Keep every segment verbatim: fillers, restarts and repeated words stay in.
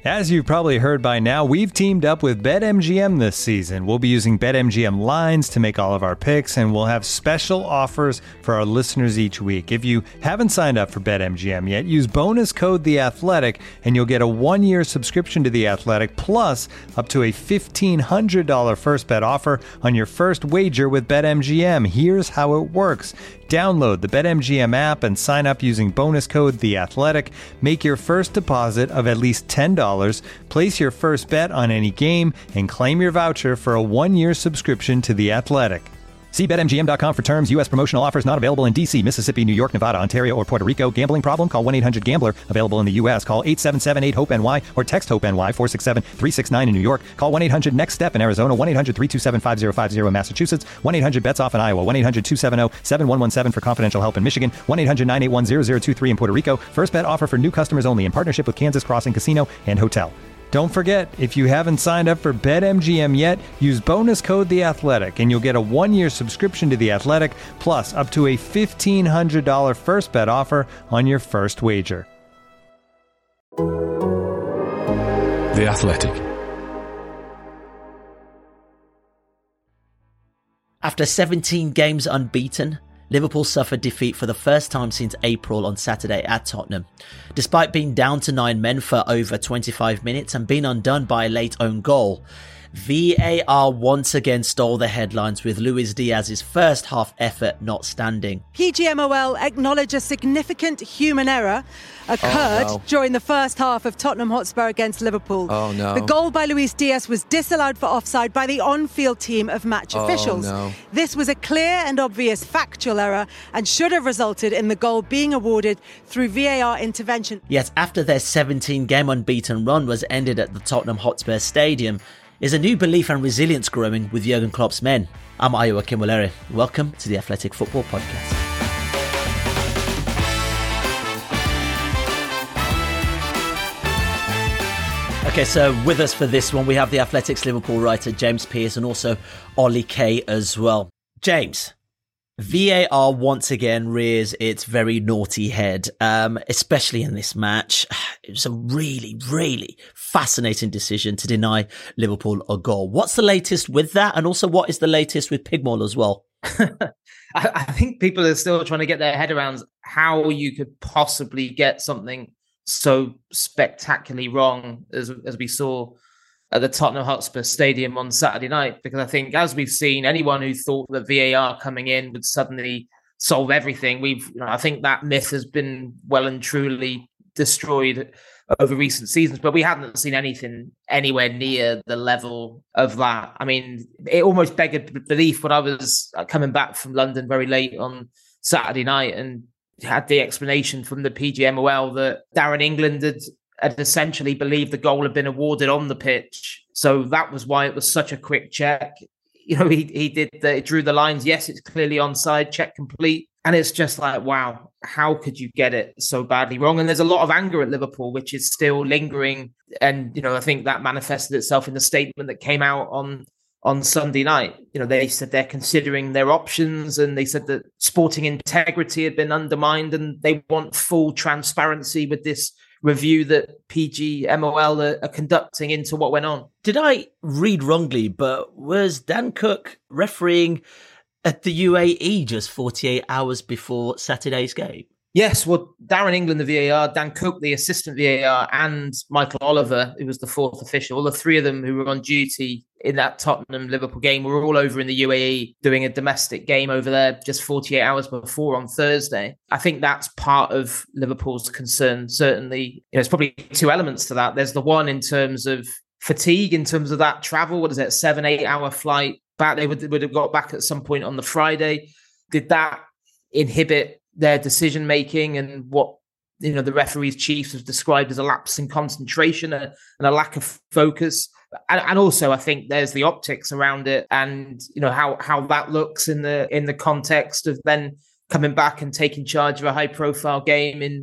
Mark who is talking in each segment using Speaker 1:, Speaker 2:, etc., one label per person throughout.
Speaker 1: As you've probably heard by now, we've teamed up with BetMGM this season. We'll be using BetMGM lines to make all of our picks, and we'll have special offers for our listeners each week. If you haven't signed up for BetMGM yet, use bonus code The Athletic, and you'll get a one-year subscription to The Athletic, plus up to a fifteen hundred dollars first bet offer on your first wager with BetMGM. Here's how it works. Download the BetMGM app and sign up using bonus code The Athletic. Make your first deposit of at least ten dollars. Place your first bet on any game and claim your voucher for a one-year subscription to The Athletic. See Bet M G M dot com for terms. U S promotional offers not available in D C, Mississippi, New York, Nevada, Ontario, or Puerto Rico. Gambling problem? Call one eight hundred gambler. Available in the U S. Call eight seven seven eight hope N Y or text HOPE-NY four six seven three six nine in New York. Call one eight hundred next step in Arizona. one eight hundred three two seven five zero five zero in Massachusetts. one eight hundred bets off in Iowa. one eight hundred two seven zero seven one one seven for confidential help in Michigan. one eight hundred nine eight one zero zero two three in Puerto Rico. First bet offer for new customers only in partnership with Kansas Crossing Casino and Hotel. Don't forget, if you haven't signed up for BetMGM yet, use bonus code The Athletic, and you'll get a one-year subscription to The Athletic, plus up to a fifteen hundred dollars first bet offer on your first wager.
Speaker 2: The Athletic.
Speaker 3: After seventeen games unbeaten, Liverpool suffered defeat for the first time since April on Saturday at Tottenham. Despite being down to nine men for over twenty-five minutes and being undone by a late own goal, V A R once again stole the headlines with Luis Diaz's first half effort not standing.
Speaker 4: P G M O L acknowledge a significant human error occurred
Speaker 5: oh, no.
Speaker 4: during the first half of Tottenham Hotspur against Liverpool.
Speaker 5: Oh, no.
Speaker 4: The goal by Luis Diaz was disallowed for offside by the on-field team of match
Speaker 5: Oh,
Speaker 4: officials.
Speaker 5: no.
Speaker 4: This was a clear and obvious factual error and should have resulted in the goal being awarded through V A R intervention.
Speaker 3: Yet after their seventeen-game unbeaten run was ended at the Tottenham Hotspur Stadium, is a new belief and resilience growing with Jurgen Klopp's men. I'm Ayo Akinwolere. Welcome to the Athletic Football Podcast. Okay, so with us for this one, we have the Athletic's Liverpool writer James Pearce and also Ollie Kay as well. James, V A R once again rears its very naughty head, um, especially in this match. It was a really, really fascinating decision to deny Liverpool a goal. What's the latest with that? And also, what is the latest with Pigmore as well?
Speaker 6: I, I think people are still trying to get their head around how you could possibly get something so spectacularly wrong as, as we saw at the Tottenham Hotspur Stadium on Saturday night, because I think, as we've seen, anyone who thought that V A R coming in would suddenly solve everything, we've, you know, I think that myth has been well and truly destroyed over recent seasons. But we haven't seen anything anywhere near the level of that. I mean, it almost begged belief when I was coming back from London very late on Saturday night and had the explanation from the P G M O L that Darren England had had essentially believed the goal had been awarded on the pitch. So that was why it was such a quick check. You know, he he did the, drew the lines. Yes, it's clearly onside, check complete. And it's just like, wow, how could you get it so badly wrong? And there's a lot of anger at Liverpool, which is still lingering. And, you know, I think that manifested itself in the statement that came out on on Sunday night. You know, they said they're considering their options, and they said that sporting integrity had been undermined, and they want full transparency with this review that P G M O L are, are conducting into what went on.
Speaker 3: Did I read wrongly, but was Dan Cook refereeing at the U A E just forty-eight hours before Saturday's game?
Speaker 6: Yes, well, Darren England, the V A R, Dan Cook, the assistant V A R, and Michael Oliver, who was the fourth official, the three of them who were on duty in that Tottenham-Liverpool game were all over in the U A E doing a domestic game over there just forty-eight hours before on Thursday. I think that's part of Liverpool's concern, certainly. You know, there's probably two elements to that. There's the one in terms of fatigue, in terms of that travel. What is it, seven, eight-hour flight back? They would, would have got back at some point on the Friday. Did that inhibit their decision making and what, you know, the referee's chiefs have described as a lapse in concentration and a lack of focus? And, and also, I think there's the optics around it, and you know how how that looks in the in the context of then coming back and taking charge of a high profile game in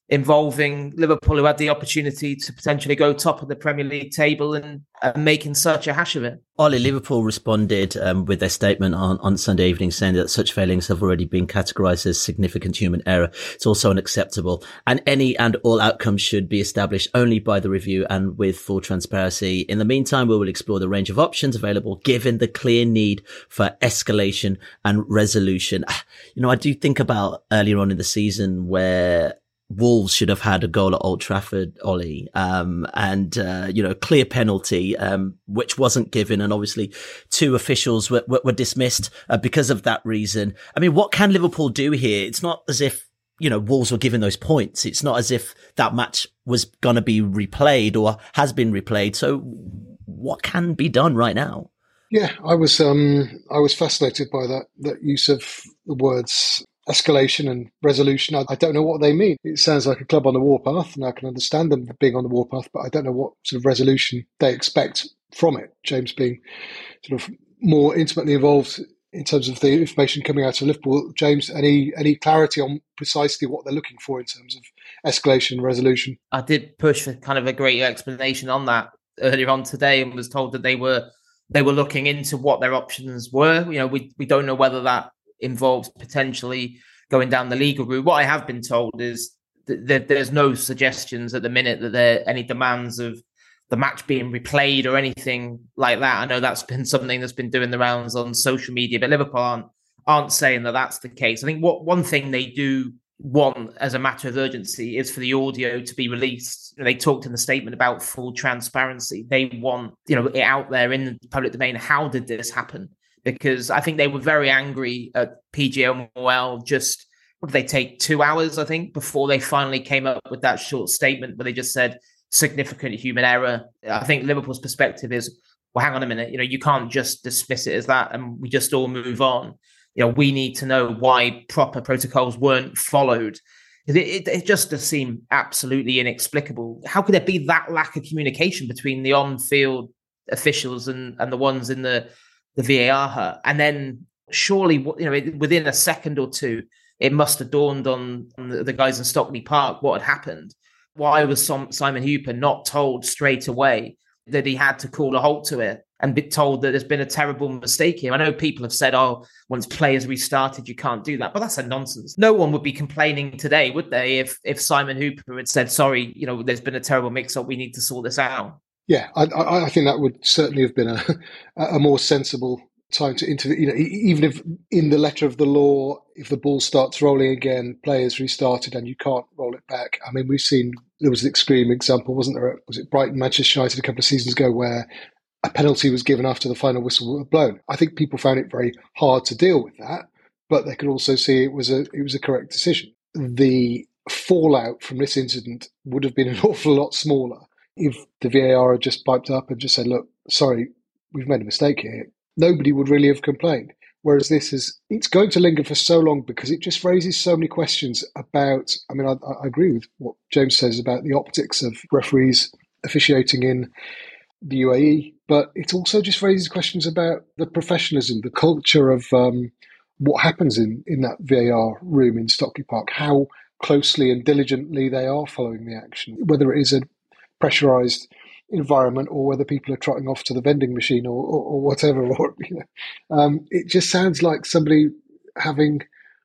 Speaker 6: involving Liverpool, who had the opportunity to potentially go top of the Premier League table, and, and making such a hash of it.
Speaker 3: Ollie, Liverpool responded um, with their statement on, on Sunday evening, saying that such failings have already been categorised as significant human error. It's also unacceptable, and any and all outcomes should be established only by the review and with full transparency. In the meantime, we will explore the range of options available, given the clear need for escalation and resolution. You know, I do think about earlier on in the season where Wolves should have had a goal at Old Trafford, Ollie, um, and, uh, you know, clear penalty, um, which wasn't given. And obviously two officials were, were, were dismissed uh, because of that reason. I mean, what can Liverpool do here? It's not as if, you know, Wolves were given those points. It's not as if that match was going to be replayed or has been replayed. So what can be done right now?
Speaker 5: Yeah, I was, um, I was fascinated by that, that use of the words escalation and resolution. I, I don't know what they mean. It sounds like a club on the warpath, and I can understand them being on the warpath, but I don't know what sort of resolution they expect from it. James being sort of more intimately involved in terms of the information coming out of Liverpool. James, any any clarity on precisely what they're looking for in terms of escalation and resolution?
Speaker 6: I did push for kind of a greater explanation on that earlier on today, and was told that they were they were looking into what their options were. You know, we we don't know whether that involves potentially going down the legal route. What I have been told is that, that there's no suggestions at the minute that there are any demands of the match being replayed or anything like that. I know that's been something that's been doing the rounds on social media, but Liverpool aren't, aren't saying that that's the case. I think what one thing they do want as a matter of urgency is for the audio to be released. They talked in the statement about full transparency. They want, you know, it out there in the public domain. How did this happen? Because I think they were very angry at P G M O L just, what did they take, two hours, I think, before they finally came up with that short statement where they just said significant human error. I think Liverpool's perspective is, well, hang on a minute, you know, you can't just dismiss it as that and we just all move on. You know, we need to know why proper protocols weren't followed. It, it, it just does seem absolutely inexplicable. How could there be that lack of communication between the on-field officials and, and the ones in the the V A R hut? And then surely, you know, within a second or two, it must have dawned on, on the, the guys in Stockley Park what had happened. Why was Simon Hooper not told straight away that he had to call a halt to it and be told that there's been a terrible mistake here? I know people have said, oh, once players restarted, you can't do that. But that's a nonsense. No one would be complaining today, would they, if if Simon Hooper had said, sorry, you know, there's been a terrible mix-up, we need to sort this out.
Speaker 5: Yeah, I, I think that would certainly have been a, a more sensible time to intervene. You know, even if in the letter of the law, if the ball starts rolling again, players restarted and you can't roll it back. I mean, we've seen, there was an extreme example, wasn't there? Was it Brighton, Manchester United a couple of seasons ago where a penalty was given after the final whistle was blown? I think people found it very hard to deal with that, but they could also see it was a it was a correct decision. The fallout from this incident would have been an awful lot smaller if the V A R had just piped up and just said, look, sorry, we've made a mistake here. Nobody would really have complained. Whereas this is, it's going to linger for so long because it just raises so many questions about, I mean, I, I agree with what James says about the optics of referees officiating in the U A E, but it also just raises questions about the professionalism, the culture of um, what happens in, in that V A R room in Stockley Park, how closely and diligently they are following the action, whether it is a pressurized environment or whether people are trotting off to the vending machine or, or, or whatever. Or, you know, um, it just sounds like somebody having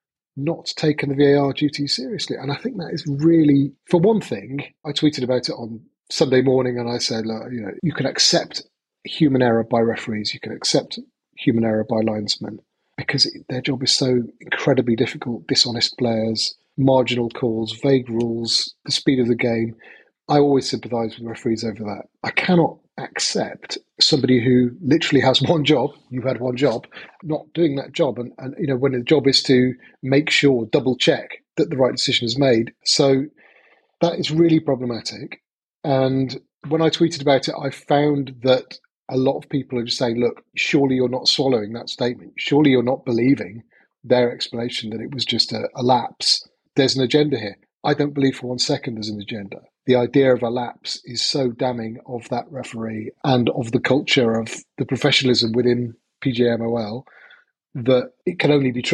Speaker 5: not taken the V A R duty seriously. And I think that is really, for one thing, I tweeted about it on Sunday morning and I said, look, you know, you can accept human error by referees, you can accept human error by linesmen because it, their job is so incredibly difficult, dishonest players, marginal calls, vague rules, the speed of the game. I always sympathise with referees over that. I cannot accept somebody who literally has one job, you've had one job, not doing that job. And, and you know, when the job is to make sure, double check that the right decision is made. So that is really problematic. And when I tweeted about it, I found that a lot of people are just saying, look, surely you're not swallowing that statement. Surely you're not believing their explanation that it was just a, a lapse. There's an agenda here. I don't believe for one second there's an agenda. The idea of a lapse is so damning of that referee and of the culture of the professionalism within P G M O L that it can only be true.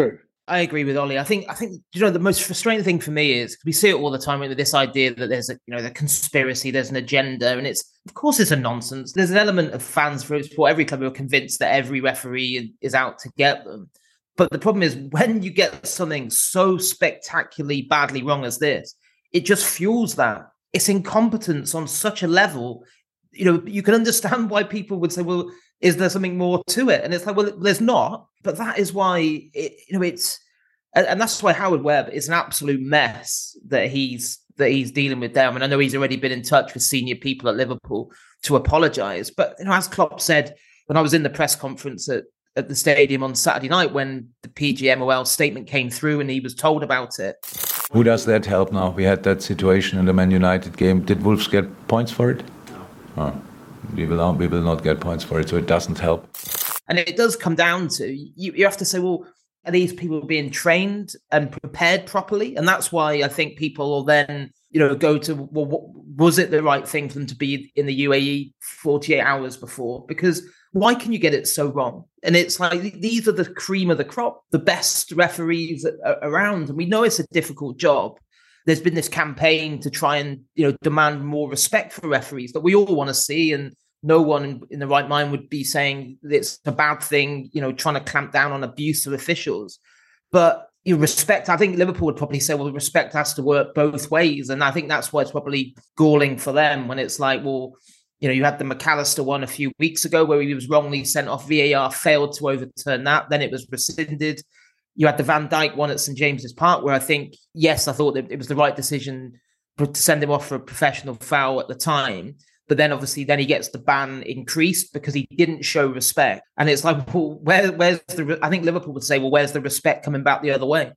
Speaker 6: I agree with Ollie. I think, I think, you know, the most frustrating thing for me is we see it all the time with this idea that there's a, you know, the conspiracy, there's an agenda, and it's, of course, it's a nonsense. There's an element of fans for sport, every club who are convinced that every referee is out to get them. But the problem is when you get something so spectacularly badly wrong as this, it just fuels that. It's incompetence on such a level. You know, you can understand why people would say, well, is there something more to it? And it's like, well, there's not. But that is why, it, you know, it's, and that's why Howard Webb is an absolute mess that he's that he's dealing with there. I mean, I know he's already been in touch with senior people at Liverpool to apologise. But, you know, as Klopp said, when I was in the press conference at, at the stadium on Saturday night, when the P G M O L statement came through and he was told about it.
Speaker 7: Who does that help now? We had that situation in the Man United game. Did Wolves get points for it? No. Oh, we will not, we will not get points for it, so it doesn't help.
Speaker 6: And it does come down to, you, you have to say, well, are these people being trained and prepared properly? And that's why I think people will then, you know, go to, well, what, was it the right thing for them to be in the U A E forty-eight hours before? Because why can you get it so wrong? And it's like, these are the cream of the crop, the best referees around. And we know it's a difficult job. There's been this campaign to try and, you know, demand more respect for referees that we all want to see. And no one in the right mind would be saying it's a bad thing, you know, trying to clamp down on abuse of officials. But you know, respect, I think Liverpool would probably say, well, respect has to work both ways. And I think that's why it's probably galling for them when it's like, well, you know, you had the McAllister one a few weeks ago where he was wrongly sent off. V A R failed to overturn that. Then it was rescinded. You had the Van Dijk one at St James's Park where I think, yes, I thought that it was the right decision to send him off for a professional foul at the time. But then obviously then he gets the ban increased because he didn't show respect. And it's like, well, where, where's the, I think Liverpool would say, well, where's the respect coming back the other way?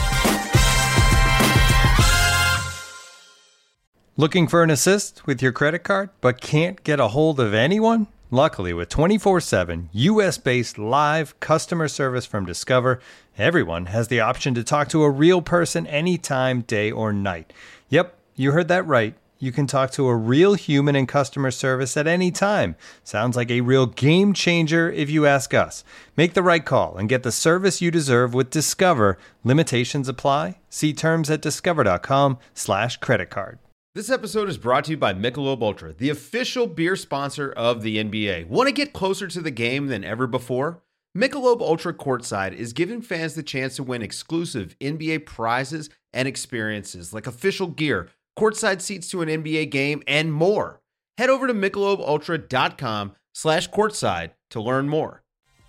Speaker 1: Looking for an assist with your credit card, but can't get a hold of anyone? Luckily, with twenty-four seven U S-based live customer service from Discover, everyone has the option to talk to a real person anytime, day or night. Yep, you heard that right. You can talk to a real human in customer service at any time. Sounds like a real game changer if you ask us. Make the right call and get the service you deserve with Discover. Limitations apply. See terms at discover.com slash credit card.
Speaker 8: This episode is brought to you by Michelob Ultra, the official beer sponsor of the N B A. Want to get closer to the game than ever before? Michelob Ultra Courtside is giving fans the chance to win exclusive N B A prizes and experiences like official gear, courtside seats to an N B A game, and more. Head over to michelobultra.com slash courtside to learn more.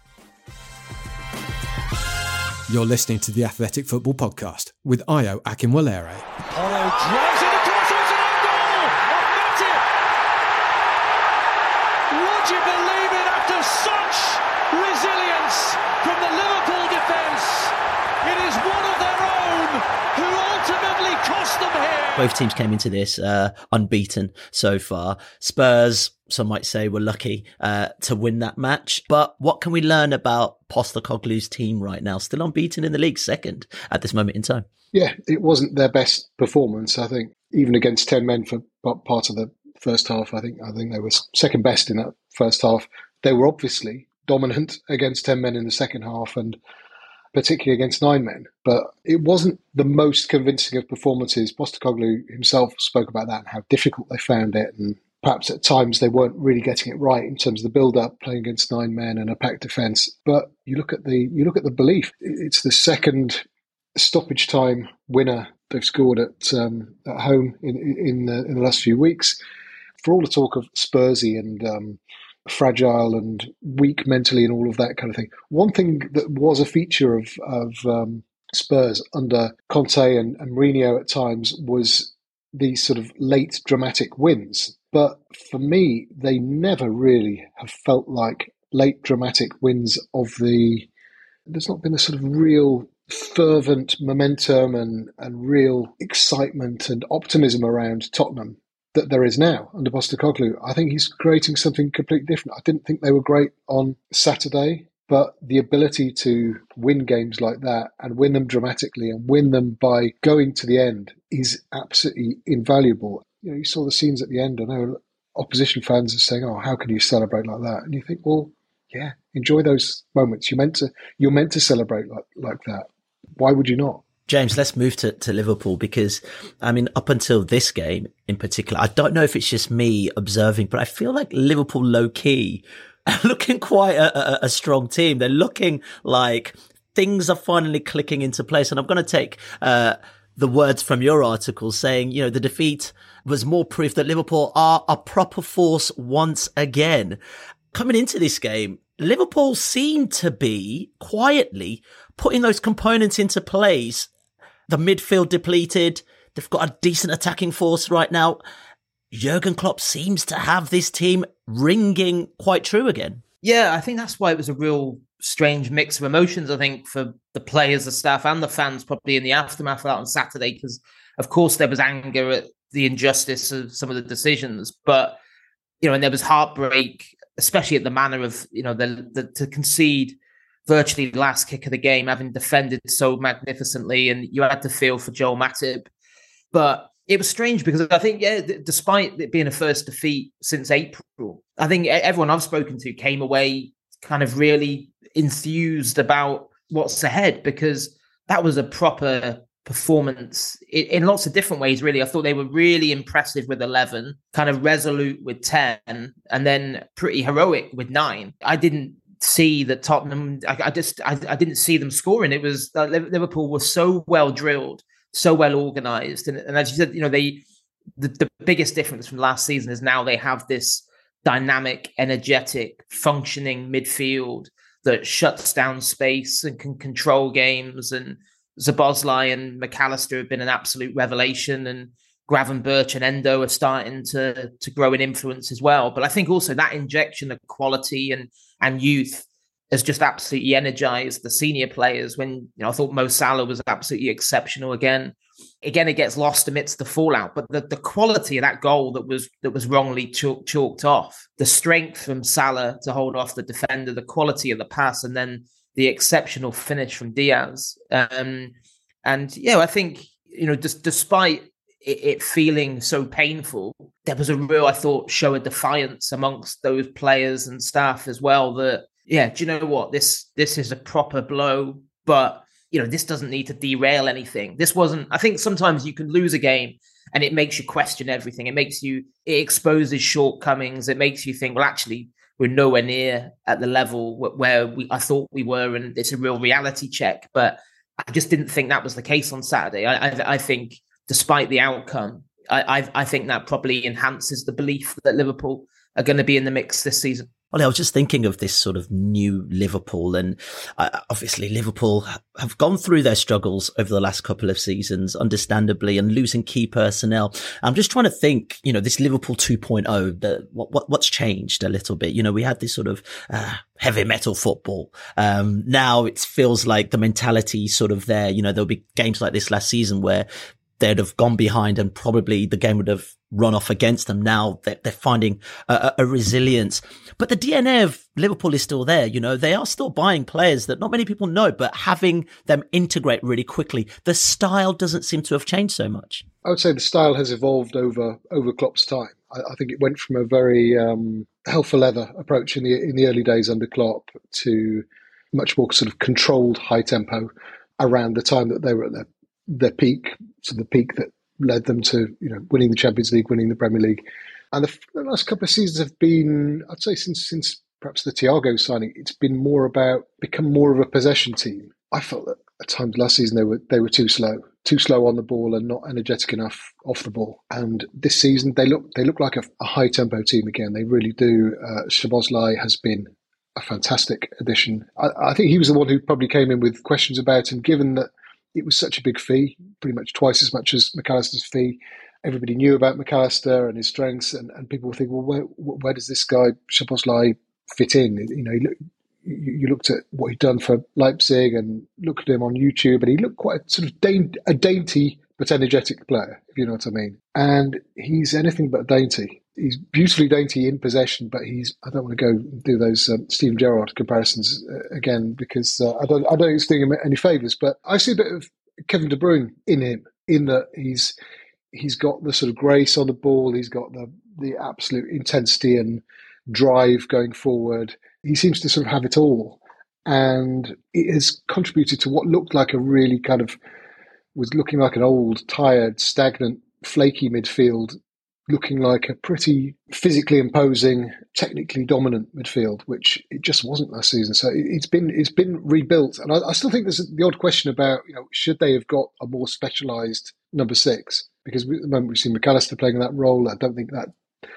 Speaker 2: You're listening to the Athletic Football Podcast with Ayo Akinwolere.
Speaker 9: Ayo drives it across, it's an own goal of Matip! Would you believe it, after such resilience from the Liverpool defence? It is one of their own who ultimately cost them here.
Speaker 3: Both teams came into this uh, unbeaten so far. Spurs, some might say, were lucky uh, to win that match. But what can we learn about Postecoglou's team right now? Still unbeaten in the league, second at this moment in time.
Speaker 5: Yeah, it wasn't their best performance. I think even against ten men for part of the first half, I think I think they were second best in that first half. They were obviously dominant against ten men in the second half, and particularly against nine men. But it wasn't the most convincing of performances. Postecoglou himself spoke about that and how difficult they found it, and perhaps at times they weren't really getting it right in terms of the build-up, playing against nine men and a packed defence. But you look at the you look at the belief. It's the second stoppage time winner they've scored at um, at home in in the, in the last few weeks. For all the talk of Spursy and um, fragile and weak mentally and all of that kind of thing, one thing that was a feature of of um, Spurs under Conte and, and Mourinho at times was these sort of late dramatic wins. But for me, they never really have felt like late dramatic wins of the. There's not been a sort of real fervent momentum and, and real excitement and optimism around Tottenham that there is now under Postecoglou. I think he's creating something completely different. I didn't think they were great on Saturday, but the ability to win games like that and win them dramatically and win them by going to the end is absolutely invaluable. You know, you saw the scenes at the end. I know opposition fans are saying, "Oh, how can you celebrate like that?" And you think, well, yeah, enjoy those moments. You're meant to. You're meant to celebrate like like that. Why would you not?
Speaker 3: James, let's move to, to Liverpool because, I mean, up until this game in particular, I don't know if it's just me observing, but I feel like Liverpool low-key are looking quite a, a, a strong team. They're looking like things are finally clicking into place. And I'm going to take uh, the words from your article saying, you know, the defeat was more proof that Liverpool are a proper force once again. Coming into this game, Liverpool seemed to be quietly putting those components into place. The midfield depleted. They've got a decent attacking force right now. Jurgen Klopp seems to have this team ringing quite true again.
Speaker 6: Yeah, I think that's why it was a real strange mix of emotions, I think, for the players, the staff and the fans probably in the aftermath of that on Saturday, because of course there was anger at the injustice of some of the decisions, but, you know, and there was heartbreak, especially at the manner of, you know, the, the to concede virtually the last kick of the game, having defended so magnificently, and you had to feel for Joel Matip. But it was strange because I think, yeah, d- despite it being a first defeat since April, I think everyone I've spoken to came away kind of really enthused about what's ahead, because that was a proper performance in, in lots of different ways, really. I thought they were really impressive with eleven, kind of resolute with ten, and then pretty heroic with nine. I didn't see that Tottenham, I, I just, I, I didn't see them scoring. It was, uh, Liverpool was so well drilled, so well organised. And, and as you said, you know, they, the, the biggest difference from last season is now they have this dynamic, energetic, functioning midfield that shuts down space and can control games. And Szoboszlai and McAllister have been an absolute revelation, and Gravenberch and Endo are starting to, to grow in influence as well. But I think also that injection of quality and and youth has just absolutely energized the senior players. When, you know, I thought Mo Salah was absolutely exceptional again. Again, it gets lost amidst the fallout, but the, the quality of that goal that was that was wrongly chalk, chalked off, the strength from Salah to hold off the defender, the quality of the pass, and then the exceptional finish from Diaz. Um, and yeah, I think, you know, just despite it, it feeling so painful, there was a real, I thought, show of defiance amongst those players and staff as well. That, yeah, do you know what? This this is a proper blow, but, you know, this doesn't need to derail anything. This wasn't, I think sometimes you can lose a game and it makes you question everything. It makes you, it exposes shortcomings. It makes you think, well, actually, we're nowhere near at the level where we I thought we were, and it's a real reality check. But I just didn't think that was the case on Saturday. I, I, I think, despite the outcome, I, I, I think that probably enhances the belief that Liverpool are going to be in the mix this season.
Speaker 3: Well, I was just thinking of this sort of new Liverpool, and uh, obviously Liverpool have gone through their struggles over the last couple of seasons, understandably, and losing key personnel. I'm just trying to think, you know, this Liverpool two point oh, the, what, what, what's changed a little bit? You know, we had this sort of uh, heavy metal football. Um, now it feels like the mentality sort of there. You know, there'll be games like this last season where they'd have gone behind and probably the game would have run off against them. Now they're, they're finding a, a resilience, but the D N A of Liverpool is still there. You know, they are still buying players that not many people know, but having them integrate really quickly. The style doesn't seem to have changed so much.
Speaker 5: I would say the style has evolved over over Klopp's time. I, I think it went from a very um, hell for leather approach in the in the early days under Klopp to much more sort of controlled high tempo around the time that they were at their their peak, so the peak that led them to, you know, winning the Champions League, winning the Premier League. And the, the last couple of seasons have been, I'd say since since perhaps the Thiago signing, it's been more about, become more of a possession team. I felt that at times last season they were they were too slow, too slow on the ball and not energetic enough off the ball. And this season they look they look like a, a high tempo team again. They really do. Uh, Szoboszlai has been a fantastic addition. I, I think he was the one who probably came in with questions about him, given that it was such a big fee, pretty much twice as much as McAllister's fee. Everybody knew about McAllister and his strengths, and, and people were thinking, well, where, where does this guy, Szoboszlai, fit in? You know, he look, you, you looked at what he'd done for Leipzig and looked at him on YouTube, and he looked quite a sort of daint, a dainty but energetic player, if you know what I mean. And he's anything but dainty. He's beautifully dainty in possession, but he's, I don't want to go do those um, Steven Gerrard comparisons uh, again, because uh, I don't I don't think it's doing him any favours, but I see a bit of Kevin De Bruyne in him, in that he's he's got the sort of grace on the ball, he's got the, the absolute intensity and drive going forward. He seems to sort of have it all. and it has contributed to what looked like a really kind of, was looking like an old, tired, stagnant, flaky midfield, looking like a pretty physically imposing, technically dominant midfield, which it just wasn't last season. So it, it's been it's been rebuilt, and I, I still think there's the odd question about, you know, should they have got a more specialised number six? Because at the moment we've seen McAllister playing that role. I don't think that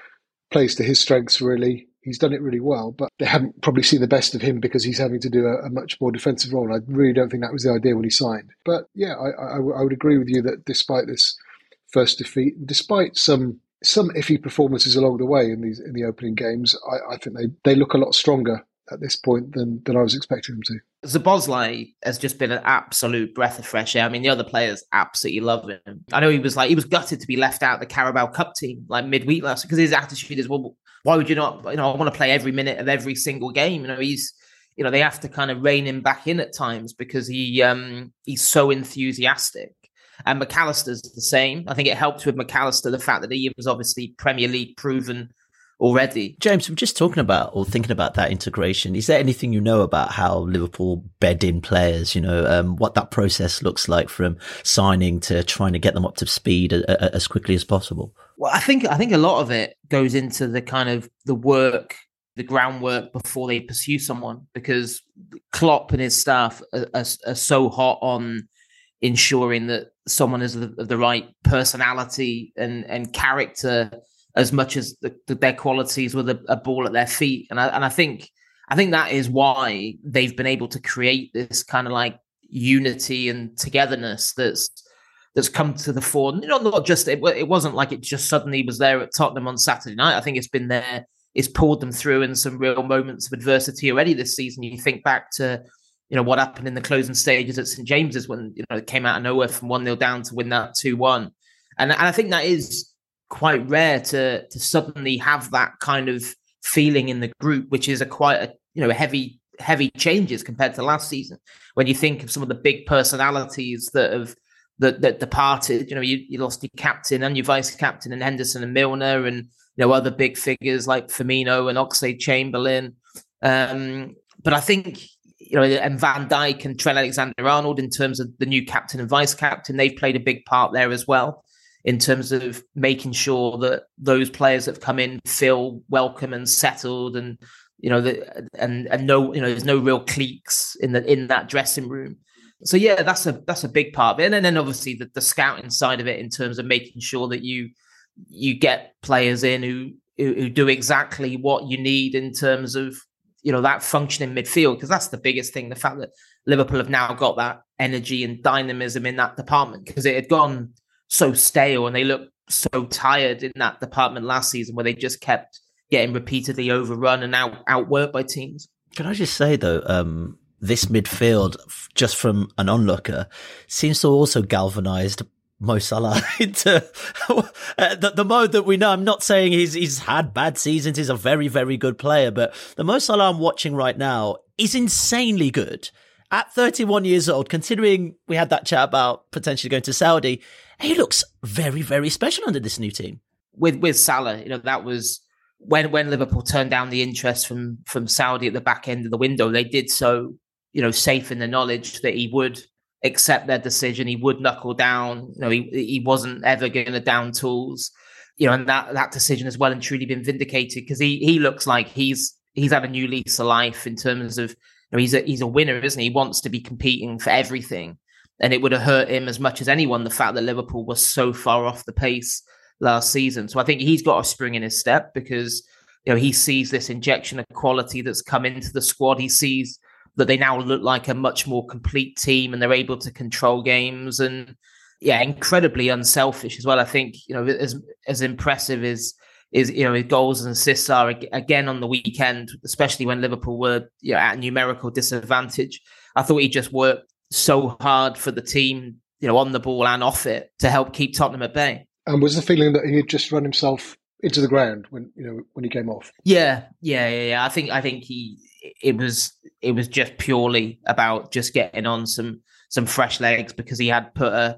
Speaker 5: plays to his strengths really. He's done it really well, but they haven't probably seen the best of him because he's having to do a, a much more defensive role. And I really don't think that was the idea when he signed. But yeah, I, I, I would agree with you that despite this first defeat, despite some some iffy performances along the way in these in the opening games, I, I think they, they look a lot stronger at this point than, than I was expecting them to.
Speaker 6: Szoboszlai has just been an absolute breath of fresh air. I mean, the other players absolutely love him. I know he was like he was gutted to be left out of the Carabao Cup team like midweek last, because his attitude is, well, why would you not? You know, I want to play every minute of every single game. You know, he's, you know, they have to kind of rein him back in at times because he um, he's so enthusiastic. And McAllister's the same. I think it helped with McAllister the fact that he was obviously Premier League proven already.
Speaker 3: James, we're just talking about or thinking about that integration. Is there anything you know about how Liverpool bed in players, you know, um, what that process looks like from signing to trying to get them up to speed a, a, as quickly as possible?
Speaker 6: Well, I think I think a lot of it goes into the kind of the work, the groundwork before they pursue someone, because Klopp and his staff are, are, are so hot on ensuring that someone is of the right personality and, and character as much as the, the, their qualities with a, a ball at their feet. And I, and I think I think that is why they've been able to create this kind of like unity and togetherness that's that's come to the fore. You know, not just, it, it wasn't like it just suddenly was there at Tottenham on Saturday night. I think it's been there, it's pulled them through in some real moments of adversity already this season. You think back to, you know, what happened in the closing stages at St James's when, you know, it came out of nowhere from one nil down to win that two one. And, and I think that is quite rare to to suddenly have that kind of feeling in the group, which is a quite a, you know, heavy, heavy changes compared to last season. When you think of some of the big personalities that have, that, that departed, you know, you, you lost your captain and your vice captain and Henderson and Milner, and, you know, other big figures like Firmino and Oxlade-Chamberlain. Um, but I think, you know, and Van Dijk and Trent Alexander-Arnold, in terms of the new captain and vice captain, they've played a big part there as well, in terms of making sure that those players that have come in feel welcome and settled, and, you know, the, and and no, you know, there's no real cliques in the in that dressing room. So yeah, that's a that's a big part of it. And then obviously the, the scouting side of it, in terms of making sure that you you get players in who who, who do exactly what you need in terms of, you know, that functioning midfield, because that's the biggest thing. The fact that Liverpool have now got that energy and dynamism in that department, because it had gone so stale and they looked so tired in that department last season, where they just kept getting repeatedly overrun and out outworked by teams. Can I just say though, um, this midfield, just from an onlooker, seems to also galvanised Mo Salah into the, the mode that we know. I'm not saying he's he's had bad seasons. He's a very, very good player, but the Mo Salah I'm watching right now is insanely good. At thirty-one years old, considering we had that chat about potentially going to Saudi, he looks very, very special under this new team. With with Salah, you know, that was when when Liverpool turned down the interest from from Saudi at the back end of the window. They did so, you know, safe in the knowledge that he would accept their decision. He would knuckle down. You know, he he wasn't ever going to down tools. You know, and that that decision has well and truly been vindicated, because he he looks like he's he's had a new lease of life in terms of, you know, he's a he's a winner, isn't he? He wants to be competing for everything. And it would have hurt him as much as anyone, the fact that Liverpool was so far off the pace last season. So I think he's got a spring in his step, because, you know, he sees this injection of quality that's come into the squad. He sees that they now look like a much more complete team and they're able to control games, and yeah, incredibly unselfish as well. I think, you know, as as impressive as is, you know, his goals and assists are again on the weekend, especially when Liverpool were, you know, at numerical disadvantage. I thought he just worked so hard for the team, you know, on the ball and off it, to help keep Tottenham at bay.
Speaker 5: And was the feeling that he had just run himself into the ground when, you know, when he came off?
Speaker 6: Yeah, yeah, yeah, yeah. I think I think he it was it was just purely about just getting on some some fresh legs, because he had put a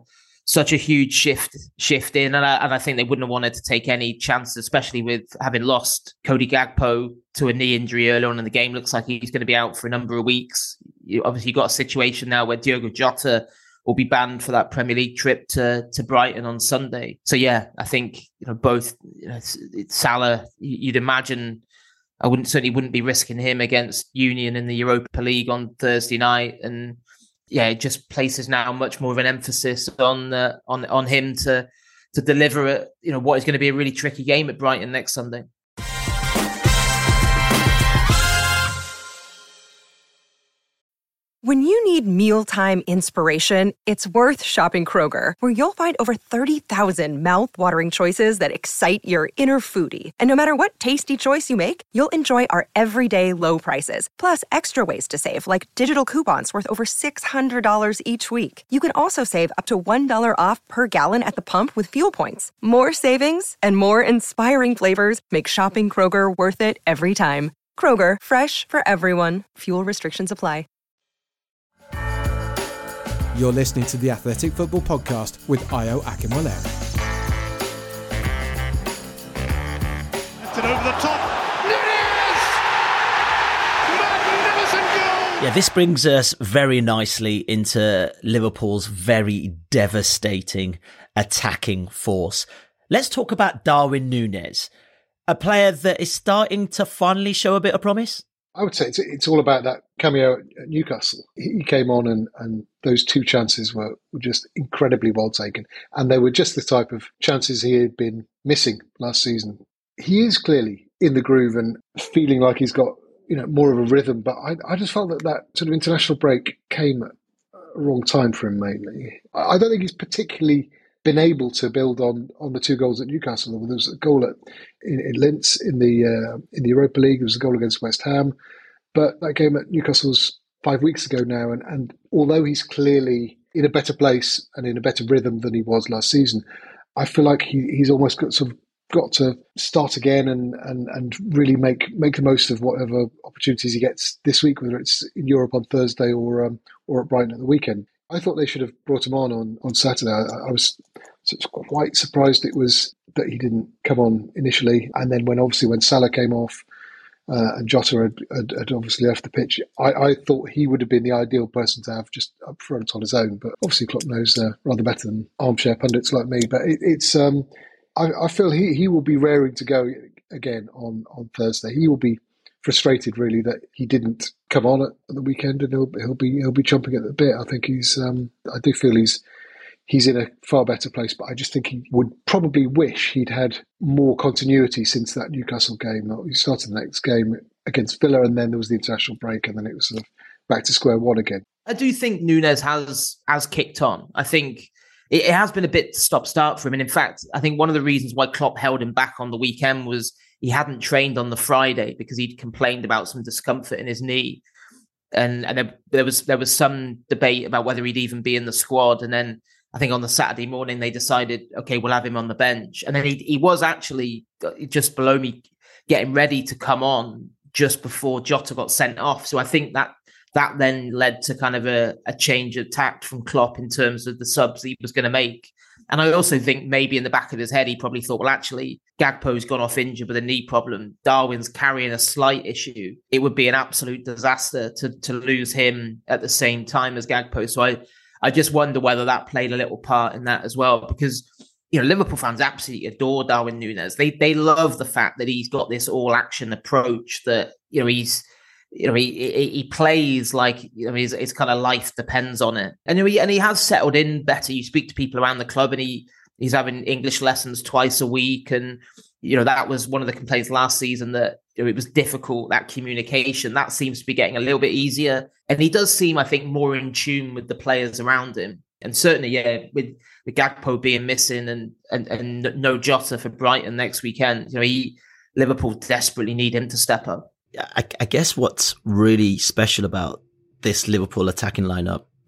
Speaker 6: such a huge shift shift in, and I, and I think they wouldn't have wanted to take any chances, especially with having lost Cody Gakpo to a knee injury early on in the game. Looks like he's going to be out for a number of weeks. You, obviously, you've got a situation now where Diogo Jota will be banned for that Premier League trip to to Brighton on Sunday. So yeah, I think you know both you know, it's, it's Salah. You'd imagine I wouldn't certainly wouldn't be risking him against Union in the Europa League on Thursday night, and yeah, it just places now much more of an emphasis on uh, on on him to to deliver a, you know what is going to be a really tricky game at Brighton next Sunday.
Speaker 10: When you need mealtime inspiration, it's worth shopping Kroger, where you'll find over thirty thousand mouth-watering choices that excite your inner foodie. And no matter what tasty choice you make, you'll enjoy our everyday low prices, plus extra ways to save, like digital coupons worth over six hundred dollars each week. You can also save up to one dollar off per gallon at the pump with fuel points. More savings and more inspiring flavors make shopping Kroger worth it every time. Kroger, fresh for everyone. Fuel restrictions apply.
Speaker 2: You're listening to the Athletic Football Podcast with Ayo Akinwale.
Speaker 9: Left it over the top. Nunez! Magnificent goal!
Speaker 3: Yeah, this brings us very nicely into Liverpool's very devastating attacking force. Let's talk about Darwin Nunez, a player that is starting to finally show a bit of promise.
Speaker 5: I would say it's, it's all about that cameo at Newcastle. He came on and, and those two chances were, were just incredibly well taken. And they were just the type of chances he had been missing last season. He is clearly in the groove and feeling like he's got you know more of a rhythm. But I, I just felt that that sort of international break came at a wrong time for him mainly. I don't think he's particularly been able to build on on the two goals at Newcastle. There was a goal at in, in Linz in the uh, in the Europa League. There was a goal against West Ham, but that game at Newcastle's five weeks ago now. And, and although he's clearly in a better place and in a better rhythm than he was last season, I feel like he, he's almost got sort of got to start again and, and, and really make make the most of whatever opportunities he gets this week, whether it's in Europe on Thursday or um, or at Brighton at the weekend. I thought they should have brought him on on, on Saturday. I, I was quite surprised it was that he didn't come on initially. And then when obviously when Salah came off uh, and Jota had, had, had obviously left the pitch, I, I thought he would have been the ideal person to have just up front on his own. But obviously Klopp knows uh, rather better than armchair pundits like me. But it, it's um, I, I feel he, he will be raring to go again on, on Thursday. He will be frustrated really that he didn't come on at, at the weekend, and he'll he'll be he'll be chomping at the bit. I think he's um, I do feel he's he's in a far better place, but I just think he would probably wish he'd had more continuity since that Newcastle game. He started the next game against Villa, and then there was the international break, and then it was sort of back to square one again.
Speaker 6: I do think Nunez has has kicked on. I think it, it has been a bit stop-start for him, and in fact, I think one of the reasons why Klopp held him back on the weekend was he hadn't trained on the Friday because he'd complained about some discomfort in his knee. And, and there, there was there was some debate about whether he'd even be in the squad. And then I think on the Saturday morning, they decided, okay, we'll have him on the bench. And then he, he was actually just below me getting ready to come on just before Jota got sent off. So I think that that then led to kind of a, a change of tact from Klopp in terms of the subs he was going to make. And I also think maybe in the back of his head, he probably thought, well, actually, Gakpo's gone off injured with a knee problem. Darwin's carrying a slight issue. It would be an absolute disaster to to lose him at the same time as Gakpo. So I, I just wonder whether that played a little part in that as well, because, you know, Liverpool fans absolutely adore Darwin Nunez. They they love the fact that he's got this all action approach that, you know, he's, you know, he he, he plays like, you know, his, his kind of life depends on it. And, you know, he, and he has settled in better. You speak to people around the club and he he's having English lessons twice a week. And, you know, that was one of the complaints last season, that, you know, it was difficult, that communication. That seems to be getting a little bit easier. And he does seem, I think, more in tune with the players around him. And certainly, yeah, with, with Gakpo being missing and, and and no Jota for Brighton next weekend, you know, he Liverpool desperately need him to step up.
Speaker 3: I, I guess what's really special about this Liverpool attacking lineup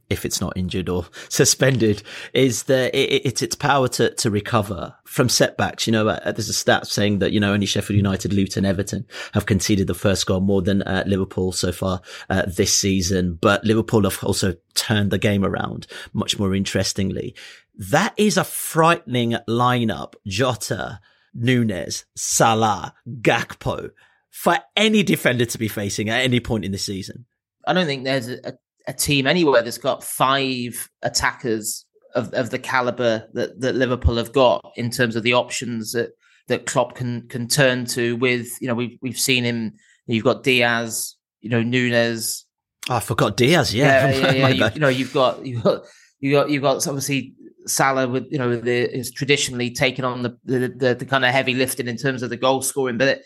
Speaker 3: if it's not injured or suspended, is that it, it's its power to, to recover from setbacks. You know, uh, there's a stat saying that, you know, only Sheffield United, Luton, Everton have conceded the first goal more than uh, Liverpool so far uh, this season. But Liverpool have also turned the game around much more interestingly. That is a frightening lineup. Jota, Núñez, Salah, Gakpo, for any defender to be facing at any point in the season.
Speaker 6: I don't think there's a, a team anywhere that's got five attackers of, of the caliber that, that Liverpool have got in terms of the options that, that Klopp can can turn to. With, you know, we've we've seen him. You've got Diaz, you know, Núñez.
Speaker 3: Oh, I forgot Diaz. Yeah,
Speaker 6: yeah, yeah. yeah. you, you know, you've got you've got you got you've got obviously Salah with, you know, the, is traditionally taken on the the, the the kind of heavy lifting in terms of the goal scoring, but. It,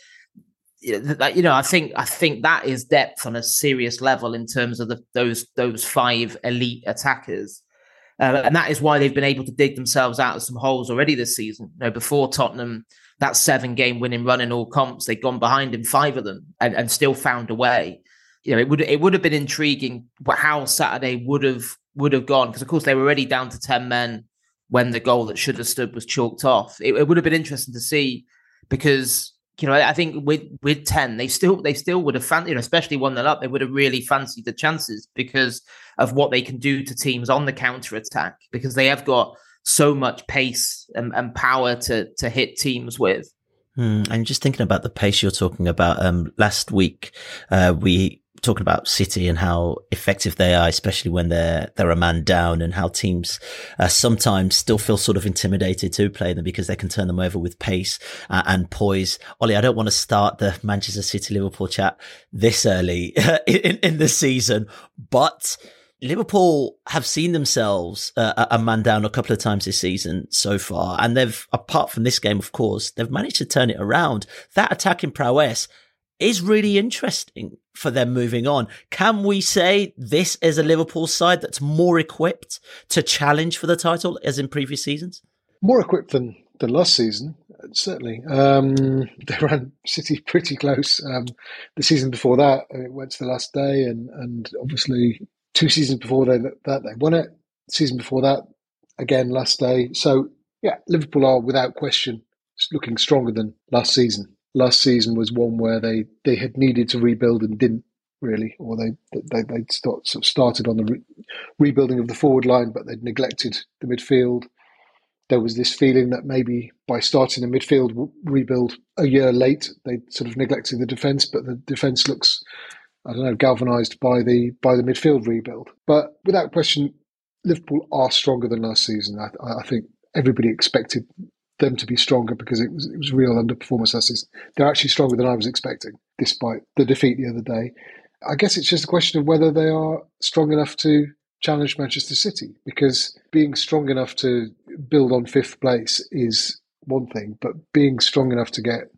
Speaker 6: You know, I think I think that is depth on a serious level in terms of the, those those five elite attackers, uh, and that is why they've been able to dig themselves out of some holes already this season. You know, before Tottenham, that seven game winning run in all comps, they'd gone behind in five of them and, and still found a way. You know, it would it would have been intriguing how Saturday would have would have gone, because of course they were already down to ten men when the goal that should have stood was chalked off. It, it would have been interesting to see, because. You know, I think with with ten, they still they still would have fancied, you know, especially one nil up, they would have really fancied the chances because of what they can do to teams on the counter attack, because they have got so much pace and, and power to to hit teams with.
Speaker 3: Hmm. And just thinking about the pace you're talking about, um, last week uh, we talking about City and how effective they are, especially when they're they're a man down, and how teams uh, sometimes still feel sort of intimidated to play them because they can turn them over with pace uh, and poise. Ollie, I don't want to start the Manchester City Liverpool chat this early in, in the season, but Liverpool have seen themselves uh, a man down a couple of times this season so far, and they've, apart from this game, of course, they've managed to turn it around. That attacking prowess is really interesting for them moving on. Can we say this is a Liverpool side that's more equipped to challenge for the title as in previous seasons?
Speaker 5: More equipped than, than last season, certainly. Um, they ran City pretty close. Um, the season before that, it went to the last day, and, and obviously two seasons before they, that they won it. Season before that, again, last day. So, yeah, Liverpool are without question looking stronger than last season. Last season was one where they, they had needed to rebuild and didn't really, or they they they start, sort of started on the re- rebuilding of the forward line, but they'd neglected the midfield. There was this feeling that maybe by starting the midfield rebuild a year late, they sort of neglected the defence, but the defence looks, I don't know, galvanised by the by the midfield rebuild. But without question, Liverpool are stronger than last season. I, I think everybody expected them to be stronger because it was it was real underperformance last season. They're actually stronger than I was expecting, despite the defeat the other day. I guess it's just a question of whether they are strong enough to challenge Manchester City, because being strong enough to build on fifth place is one thing, but being strong enough to get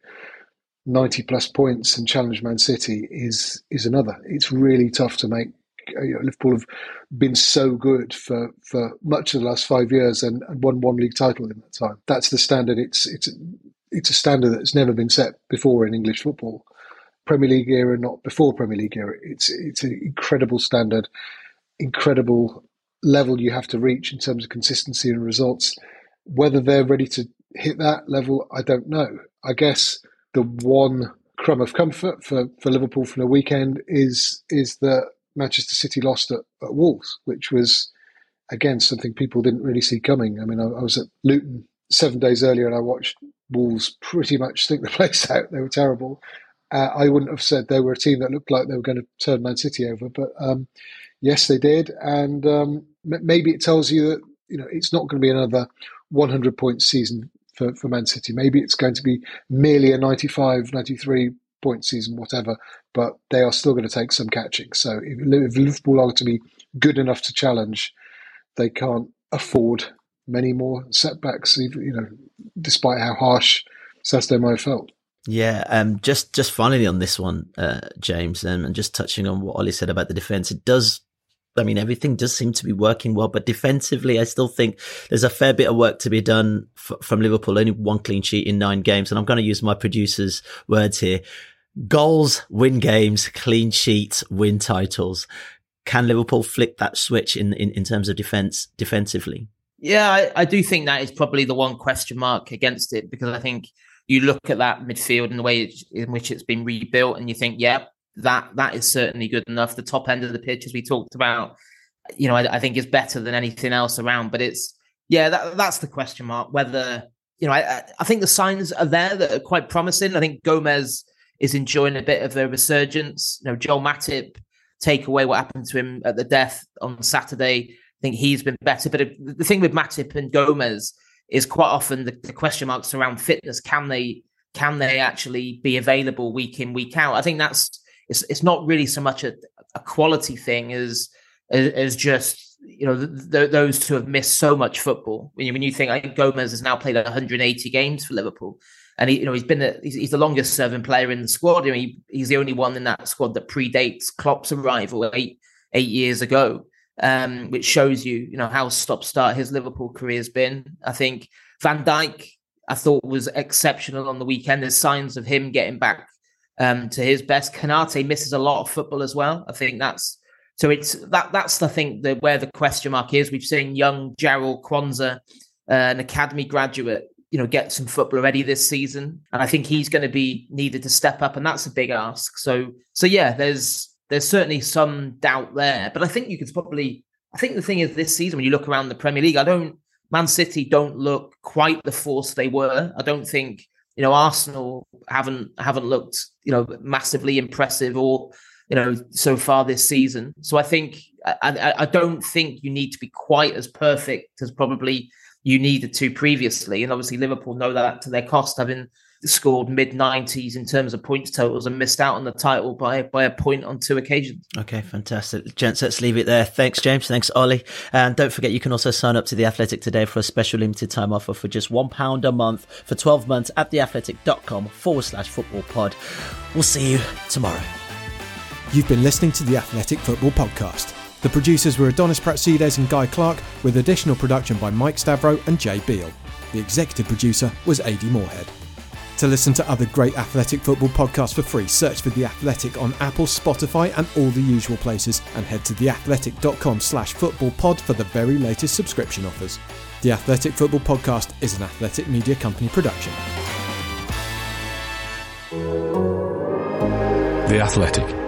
Speaker 5: ninety plus points and challenge Man City is is another. It's really tough to make. You know, Liverpool have been so good for, for much of the last five years and, and won one league title in that time. That's the standard. It's it's it's a standard that's never been set before in English football. Premier League era, not before Premier League era. It's it's an incredible standard, incredible level you have to reach in terms of consistency and results. Whether they're ready to hit that level, I don't know. I guess the one crumb of comfort for, for Liverpool from the weekend is is that Manchester City lost at, at Wolves, which was, again, something people didn't really see coming. I mean, I, I was at Luton seven days earlier and I watched Wolves pretty much stink the place out. They were terrible. Uh, I wouldn't have said they were a team that looked like they were going to turn Man City over, but um, yes, they did. And um, m- maybe it tells you that, you know, it's not going to be another one hundred point season for, for Man City. Maybe it's going to be merely a ninety-five, ninety-three point season, whatever, but they are still going to take some catching. So if, if Liverpool are to be good enough to challenge, they can't afford many more setbacks, you know, despite how harsh Saturday might have felt.
Speaker 3: Yeah, um, just just finally on this one, uh, James, um, and just touching on what Ollie said about the defence, it does, I mean, everything does seem to be working well, but defensively, I still think there's a fair bit of work to be done f- from Liverpool. Only one clean sheet in nine games, and I'm going to use my producer's words here. Goals win games, clean sheets win titles. can Liverpool flick that switch in, in, in terms of defence defensively?
Speaker 6: Yeah, I, I do think that is probably the one question mark against it, because I think you look at that midfield and the way it, in which it's been rebuilt, and you think, yeah, that that is certainly good enough. The top end of the pitch, as we talked about, you know, I, I think is better than anything else around. But it's, yeah, that, that's the question mark. Whether, you know, I, I think the signs are there that are quite promising. I think Gomez is enjoying a bit of a resurgence. You know, Joel Matip, take away what happened to him at the death on Saturday, I think he's been better. But the thing with Matip and Gomez is quite often the, the question marks around fitness. Can they can they actually be available week in, week out? I think that's it's it's not really so much a, a quality thing as as just, you know, th- th- those two have missed so much football. When you, when you think, I think Gomez has now played one hundred eighty games for Liverpool, and he, you know, he's been a, he's, he's the longest serving player in the squad. You know, he, he's the only one in that squad that predates Klopp's arrival eight eight years ago, um, which shows you, you know, how stop-start his Liverpool career has been. I think Van Dijk, I thought, was exceptional on the weekend. There's signs of him getting back um, to his best. Konate misses a lot of football as well. I think that's so. It's that that's the thing that where the question mark is. We've seen young Jarrell Kwanzaa, uh, an academy graduate, you know, get some football already this season, and I think he's going to be needed to step up, and that's a big ask. So, so yeah, there's there's certainly some doubt there, but I think you could probably. I think the thing is, this season when you look around the Premier League, I don't. Man City don't look quite the force they were. I don't think, you know, Arsenal haven't haven't looked, you know, massively impressive or, you know, so far this season. So I think I, I, I don't think you need to be quite as perfect as probably you needed to previously. And obviously Liverpool know that to their cost, having scored mid nineties in terms of points totals and missed out on the title by by a point on two occasions.
Speaker 3: Okay, fantastic. Gents, let's leave it there. Thanks, James. Thanks, Ollie. And don't forget, you can also sign up to The Athletic today for a special limited time offer for just one pound a month for twelve months at theathletic.com forward slash football pod. We'll see you tomorrow.
Speaker 2: You've been listening to The Athletic Football Podcast. The producers were Adonis Pratsides and Guy Clark, with additional production by Mike Stavro and Jay Beale. The executive producer was Adi Moorhead. To listen to other great Athletic Football podcasts for free, search for The Athletic on Apple, Spotify and all the usual places, and head to theathletic.com slash football pod for the very latest subscription offers. The Athletic Football Podcast is an Athletic Media Company production.
Speaker 11: The Athletic.